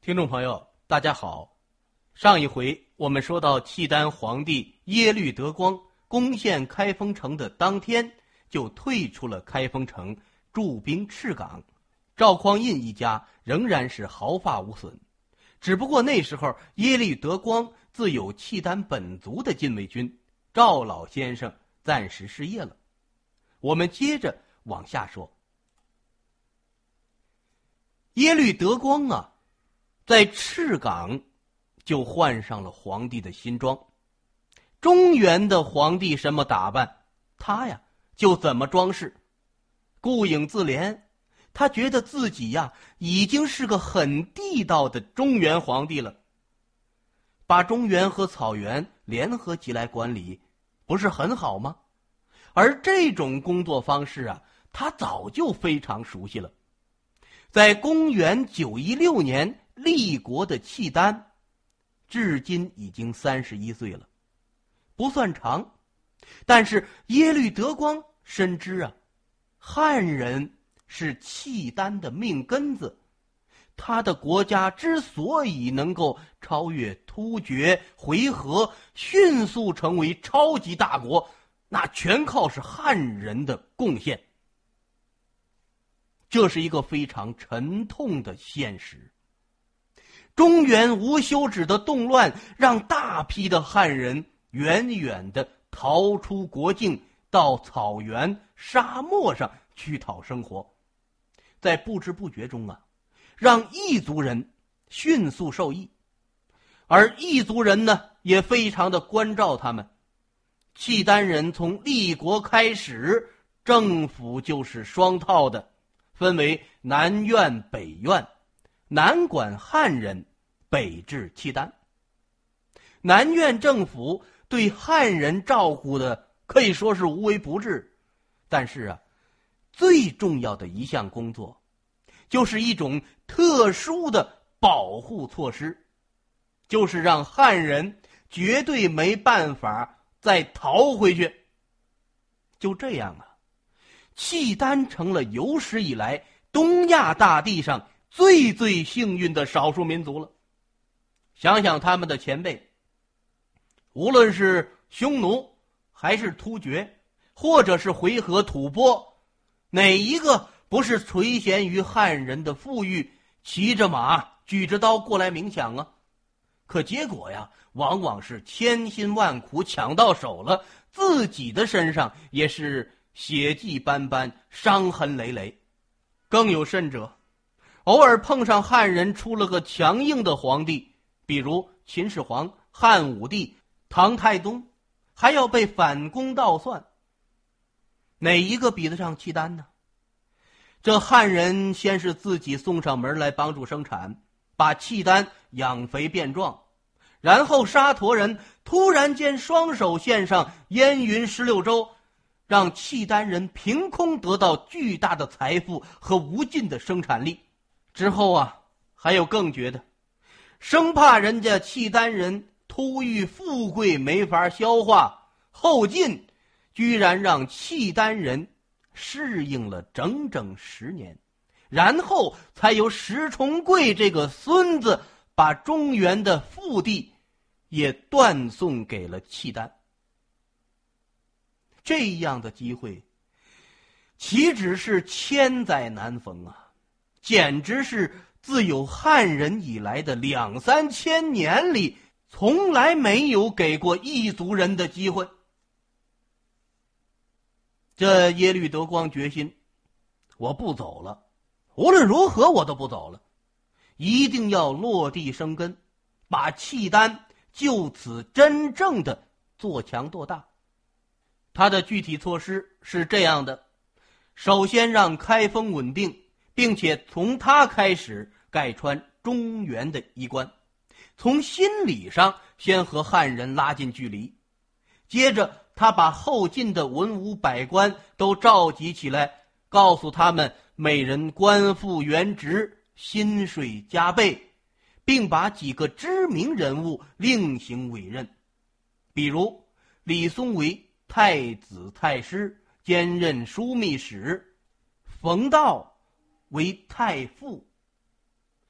听众朋友，大家好。上一回我们说到，契丹皇帝耶律德光攻陷开封城的当天，就退出了开封城，驻兵赤岗。赵匡胤一家仍然是毫发无损，只不过那时候耶律德光自有契丹本族的禁卫军，赵老先生暂时失业了。我们接着往下说。耶律德光啊，在赤岗就换上了皇帝的新装。中原的皇帝什么打扮，他呀就怎么装饰。顾影自怜，他觉得自己呀已经是个很地道的中原皇帝了。把中原和草原联合起来管理，不是很好吗？而这种工作方式啊，他早就非常熟悉了。在公元916年立国的契丹，至今已经31岁了，不算长，但是耶律德光深知啊，汉人是契丹的命根子，他的国家之所以能够超越突厥、回纥，迅速成为超级大国，那全靠是汉人的贡献。这是一个非常沉痛的现实。中原无休止的动乱，让大批的汉人远远地逃出国境，到草原、沙漠上去讨生活。在不知不觉中啊，让异族人迅速受益，而异族人呢，也非常的关照他们。契丹人从立国开始，政府就是双套的，分为南院北院，南管汉人，北治契丹。南院政府对汉人照顾的可以说是无微不至，但是啊，最重要的一项工作就是一种特殊的保护措施，就是让汉人绝对没办法再逃回去。就这样啊，契丹成了有史以来东亚大地上最幸运的少数民族了。想想他们的前辈，无论是匈奴还是突厥，或者是回纥吐蕃，哪一个不是垂涎于汉人的富裕，骑着马举着刀过来冥想啊？可结果呀，往往是千辛万苦抢到手了，自己的身上也是血迹斑斑，伤痕累累。更有甚者，偶尔碰上汉人出了个强硬的皇帝，比如秦始皇、汉武帝、唐太宗，还要被反攻倒算。哪一个比得上契丹呢？这汉人先是自己送上门来帮助生产，把契丹养肥变壮，然后沙陀人突然间双手献上燕云16州，让契丹人凭空得到巨大的财富和无尽的生产力。之后啊，还有更绝的，生怕人家契丹人突遇富贵没法消化，后晋居然让契丹人适应了整整10年，然后才由石重贵这个孙子把中原的腹地也断送给了契丹。这样的机会岂止是千载难逢啊，简直是自有汉人以来的2、3千年里从来没有给过异族人的机会。这耶律德光决心，我不走了，无论如何我都不走了，一定要落地生根，把契丹就此真正的做强做大。他的具体措施是这样的：首先让开封稳定，并且从他开始盖穿中原的衣冠，从心理上先和汉人拉近距离。接着他把后晋的文武百官都召集起来，告诉他们每人官复原职，薪水加倍，并把几个知名人物另行委任，比如李松为太子太师，兼任枢密使；冯道为太傅。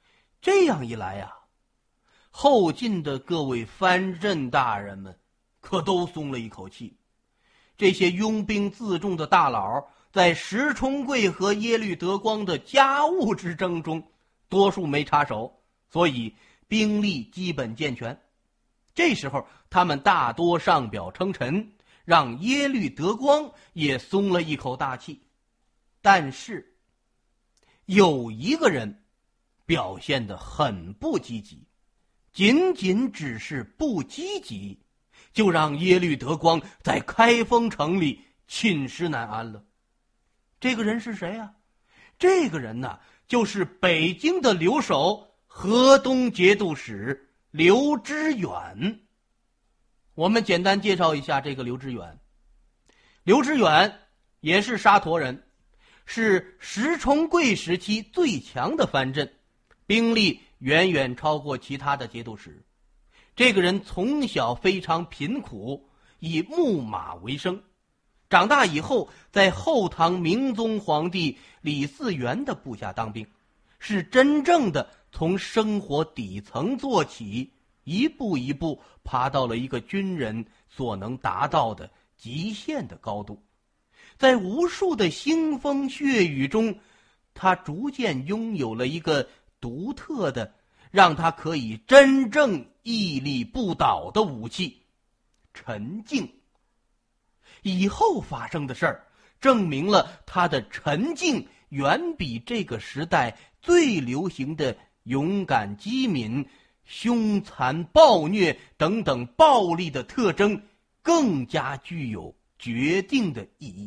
这样一来呀，后晋的各位藩镇大人们可都松了一口气。这些拥兵自重的大佬在石重贵和耶律德光的家务之争中，多数没插手，所以兵力基本健全。这时候他们大多上表称臣，让耶律德光也松了一口大气。但是有一个人表现得很不积极，仅仅只是不积极，就让耶律德光在开封城里寝食难安了。这个人是谁啊？这个人呢，就是北京的留守河东节度使刘知远。我们简单介绍一下这个刘知远。刘知远也是沙陀人，是石重贵时期最强的藩镇，兵力远远超过其他的节度使。这个人从小非常贫苦，以牧马为生。长大以后，在后唐明宗皇帝李嗣源的部下当兵，是真正的从生活底层做起，一步一步爬到了一个军人所能达到的极限的高度。在无数的腥风血雨中，他逐渐拥有了一个独特的，让他可以真正屹立不倒的武器——沉静。以后发生的事儿证明了他的沉静远比这个时代最流行的勇敢机敏、凶残暴虐等等暴力的特征更加具有决定的意义。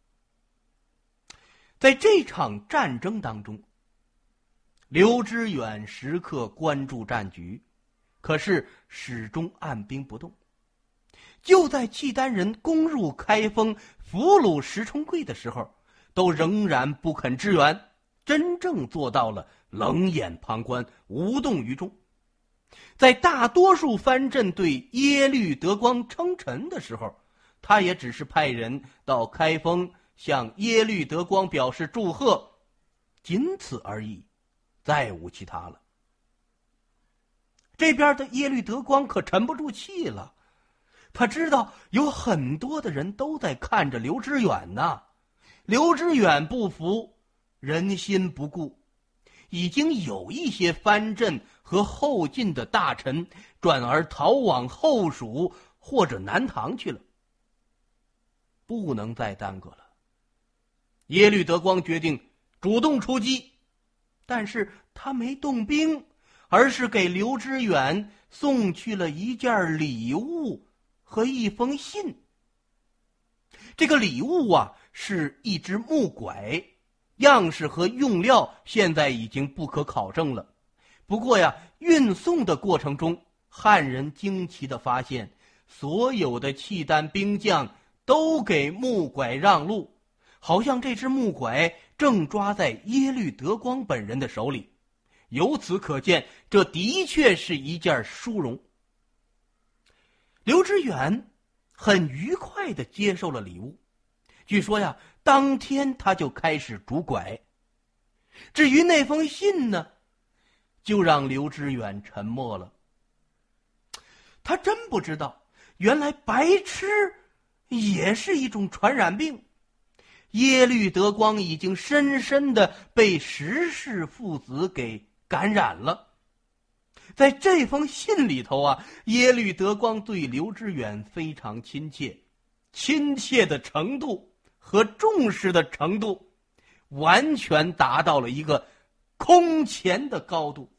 在这场战争当中，刘知远时刻关注战局，可是始终按兵不动。就在契丹人攻入开封、俘虏石重贵的时候，都仍然不肯支援，真正做到了冷眼旁观，无动于衷。在大多数藩镇对耶律德光称臣的时候，他也只是派人到开封向耶律德光表示祝贺，仅此而已，再无其他了。这边的耶律德光可沉不住气了，他知道有很多的人都在看着刘知远呢。刘知远不服，人心不顾，已经有一些藩镇和后晋的大臣转而逃往后蜀或者南唐去了。不能再耽搁了，耶律德光决定主动出击，但是他没动兵，而是给刘知远送去了一件礼物和一封信。这个礼物啊，是一只木拐，样式和用料现在已经不可考证了。不过呀，运送的过程中，汉人惊奇地发现，所有的契丹兵将都给木拐让路，好像这只木拐正抓在耶律德光本人的手里。由此可见，这的确是一件殊荣。刘知远很愉快地接受了礼物，据说呀，当天他就开始拄拐。至于那封信呢，就让刘知远沉默了。他真不知道，原来白痴也是一种传染病。耶律德光已经深深地被石氏父子给感染了。在这封信里头啊，耶律德光对刘知远非常亲切，亲切的程度和重视的程度完全达到了一个空前的高度。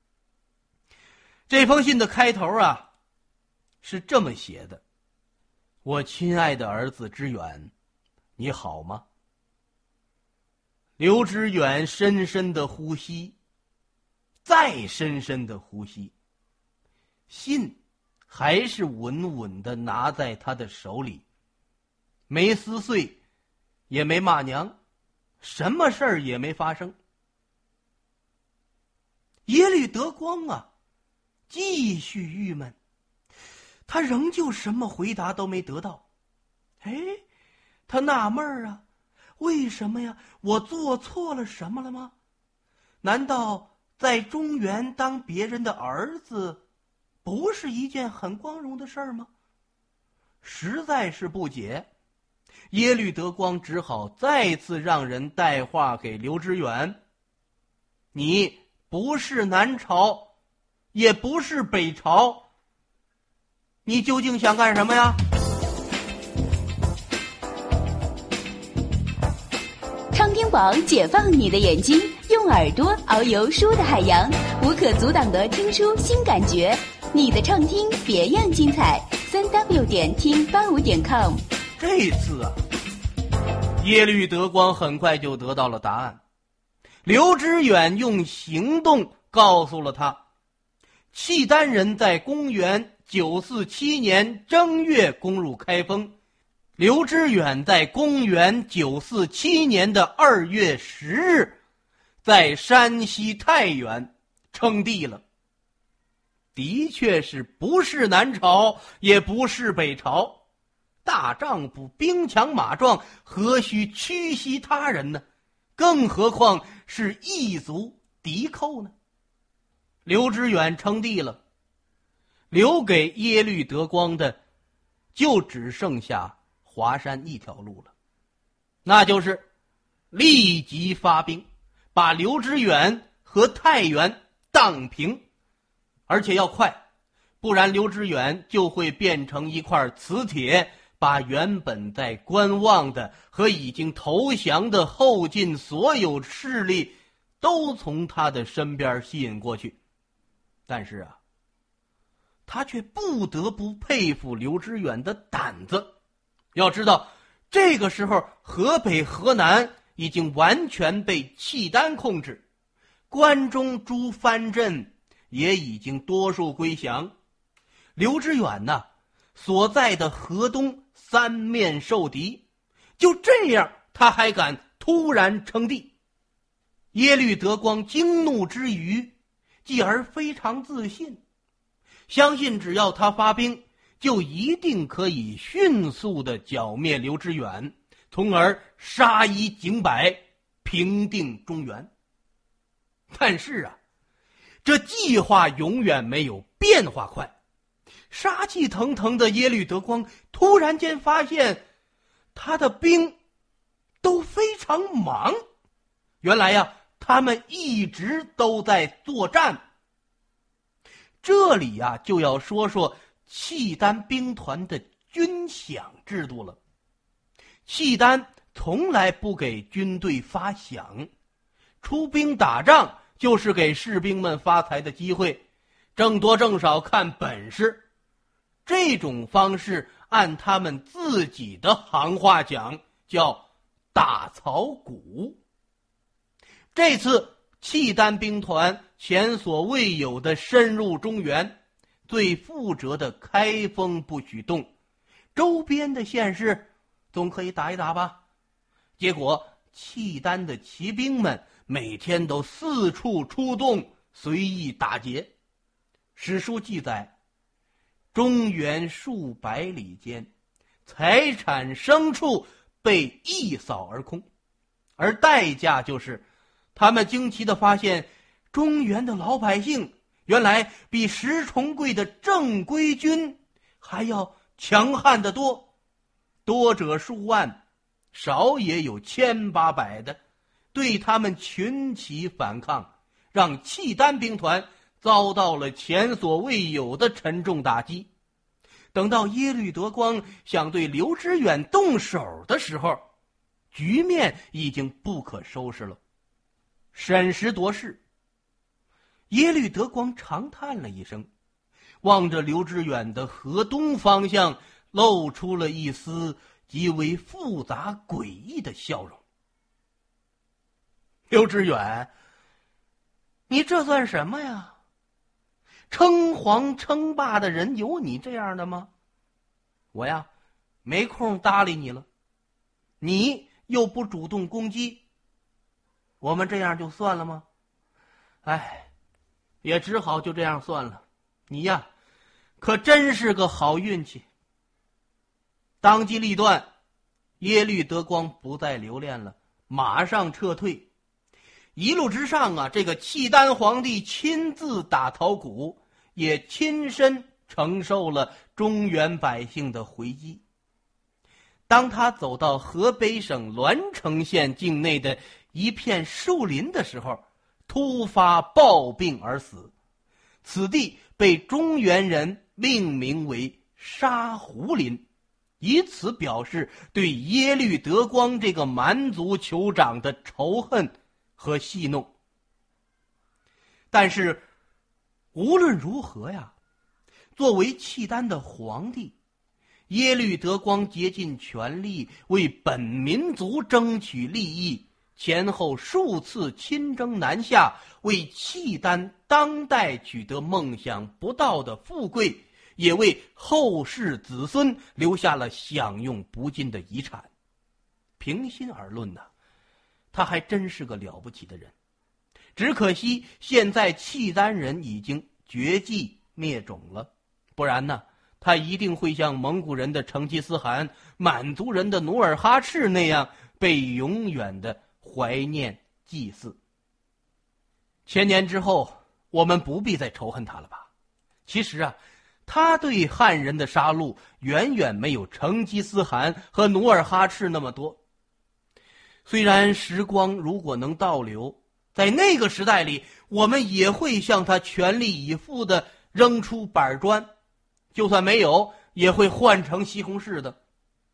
这封信的开头啊，是这么写的：我亲爱的儿子知远，你好吗？刘知远深深的呼吸，再深深的呼吸，信还是稳稳地拿在他的手里，没撕碎，也没骂娘，什么事儿也没发生。耶律德光啊，继续郁闷，他仍旧什么回答都没得到。他纳闷啊，为什么呀？我做错了什么了吗？难道在中原当别人的儿子，不是一件很光荣的事儿吗？实在是不解，耶律德光只好再次让人带话给刘知远：你不是南朝，也不是北朝，你究竟想干什么呀？ 畅听网解放你的眼睛，用耳朵遨游书的海洋，无可阻挡的听书新感觉。你的畅听别样精彩，3w.听85.com。 这次啊，耶律德光很快就得到了答案。刘知远用行动告诉了他，契丹人在公元947年正月攻入开封，刘知远在公元947年的2月10日，在山西太原称帝了。的确是不是南朝，也不是北朝。大丈夫兵强马壮，何须屈膝他人呢？更何况是异族敌寇呢？刘知远称帝了，留给耶律德光的就只剩下华山一条路了，那就是立即发兵，把刘知远和太原荡平，而且要快，不然刘知远就会变成一块磁铁，把原本在观望的和已经投降的后晋所有势力都从他的身边吸引过去。但是啊，他却不得不佩服刘知远的胆子。要知道，这个时候河北河南已经完全被契丹控制，关中诸藩镇也已经多数归降。刘知远呢，所在的河东三面受敌，就这样他还敢突然称帝。耶律德光惊怒之余，继而非常自信，相信只要他发兵，就一定可以迅速地剿灭刘知远，从而杀一儆百，平定中原。但是啊，这计划永远没有变化快。杀气腾腾的耶律德光突然间发现，他的兵都非常忙。原来呀，他们一直都在作战。这里呀，就要说说契丹兵团的军饷制度了。契丹从来不给军队发饷，出兵打仗就是给士兵们发财的机会，挣多挣少看本事。这种方式按他们自己的行话讲，叫打草谷。这次契丹兵团前所未有的深入中原，最负责的开封不许动，周边的县市总可以打一打吧。结果契丹的骑兵们每天都四处出动，随意打劫。史书记载，中原数百里间，财产牲畜被一扫而空，而代价就是他们惊奇地发现，中原的老百姓原来比石重贵的正规军还要强悍得多，多者数万，少也有1800的，对他们群起反抗，让契丹兵团遭到了前所未有的沉重打击。等到耶律德光想对刘知远动手的时候，局面已经不可收拾了。审时度势，耶律德光长叹了一声，望着刘知远的河东方向，露出了一丝极为复杂诡异的笑容。刘知远，你这算什么呀？称皇称霸的人有你这样的吗？我呀，没空搭理你了。你又不主动攻击，我们这样就算了吗？哎，也只好就这样算了。你呀，可真是个好运气。当机立断，耶律德光不再留恋了，马上撤退。 一路之上啊，这个契丹皇帝亲自打陶鼓，也亲身承受了中原百姓的回击。当他走到河北省栾城县境内的一片树林的时候，突发暴病而死。此地被中原人命名为沙湖林，以此表示对耶律德光这个蛮族酋长的仇恨和戏弄。但是无论如何呀，作为契丹的皇帝，耶律德光竭尽全力为本民族争取利益，前后数次亲征南下，为契丹当代取得梦想不到的富贵，也为后世子孙留下了享用不尽的遗产。平心而论呢，他还真是个了不起的人。只可惜现在契丹人已经绝迹灭种了，不然呢，他一定会像蒙古人的成吉思汗、满族人的努尔哈赤那样被永远的怀念祭祀。千年之后，我们不必再仇恨他了吧？其实啊，他对汉人的杀戮远远没有成吉思汗和努尔哈赤那么多。虽然时光如果能倒流，在那个时代里，我们也会向他全力以赴地扔出板砖，就算没有，也会换成西红柿的。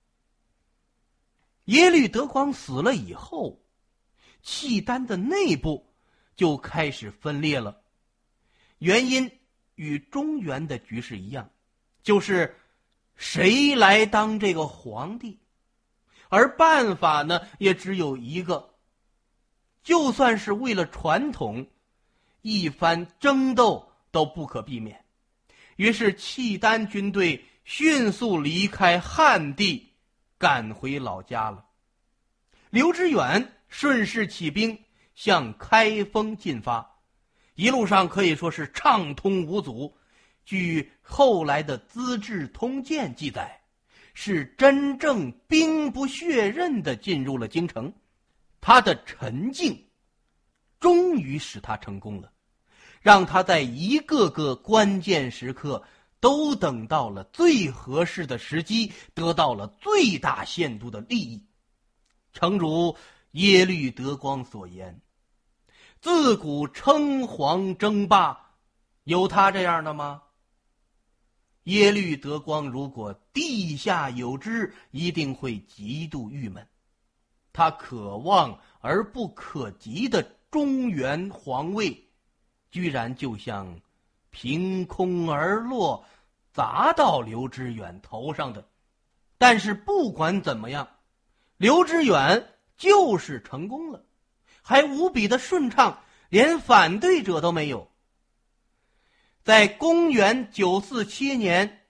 耶律德光死了以后，契丹的内部就开始分裂了。原因与中原的局势一样，就是谁来当这个皇帝，而办法呢也只有一个，就算是为了传统，一番争斗都不可避免。于是契丹军队迅速离开汉地，赶回老家了。刘知远顺势起兵向开封进发，一路上可以说是畅通无阻。据后来的《资治通鉴》记载，是真正兵不血刃地进入了京城。他的沉静终于使他成功了，让他在一个个关键时刻都等到了最合适的时机，得到了最大限度的利益。诚如耶律德光所言，自古称皇争霸，有他这样的吗？耶律德光如果地下有知，一定会极度郁闷。他可望而不可及的中原皇位，居然就像凭空而落，砸到刘知远头上的。但是不管怎么样，刘知远就是成功了，还无比的顺畅，连反对者都没有。在公元947年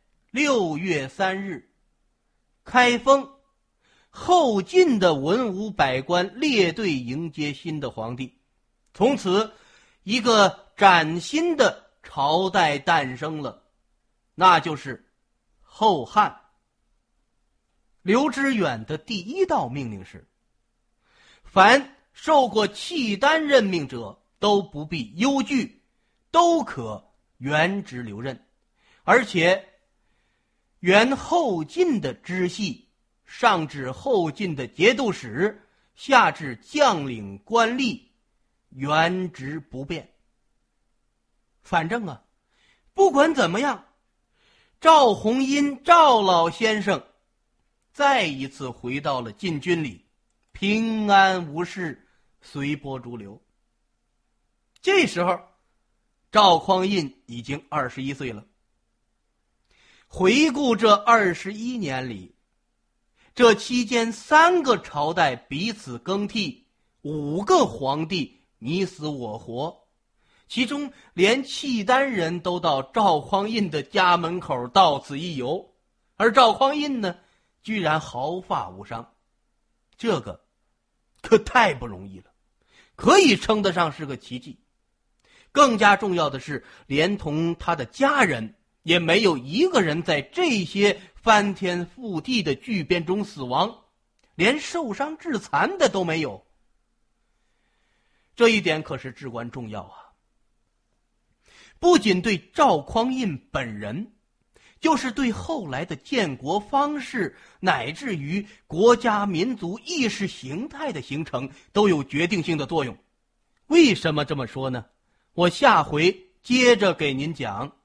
6月3日，开封后晋的文武百官列队迎接新的皇帝，从此一个崭新的朝代诞生了，那就是后汉。刘知远的第一道命令是，凡受过契丹任命者都不必忧惧，都可原职留任，而且原后晋的支系，上至后晋的节度使，下至将领官吏，原职不变。反正啊，不管怎么样，赵弘殷赵老先生再一次回到了禁军里，平安无事，随波逐流。这时候赵匡胤已经21岁了。回顾这21年里，这期间3个朝代彼此更替，5个皇帝你死我活，其中连契丹人都到赵匡胤的家门口到此一游，而赵匡胤呢，居然毫发无伤。这个可太不容易了，可以称得上是个奇迹。更加重要的是，连同他的家人也没有一个人在这些翻天覆地的巨变中死亡，连受伤致残的都没有。 这一点可是至关重要啊！不仅对赵匡胤本人，就是对后来的建国方式，乃至于国家民族意识形态的形成，都有决定性的作用。为什么这么说呢？我下回接着给您讲。